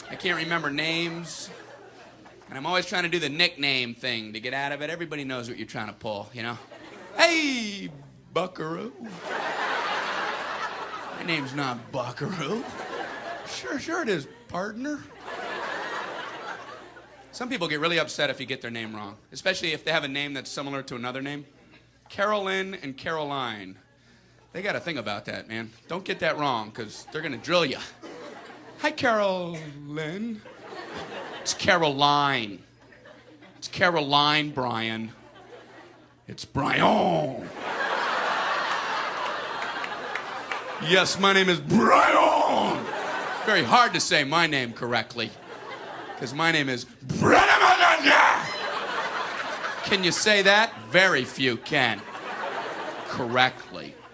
I can't remember names. And I'm always trying to do the nickname thing to get out of it. Everybody knows what you're trying to pull, you know? Hey, Buckaroo. My name's not Buckaroo. Sure it is, partner. Some people get really upset if you get their name wrong, especially if they have a name that's similar to another name. Carolyn and Caroline. They got to think about that, man. Don't get that wrong, because they're going to drill you. Hi, Carolyn. It's Caroline. It's Caroline, Brian. It's Brian. Yes, my name is Brian. Very hard to say my name correctly, because my name is Brian. Can you say that? Very few can. Correctly.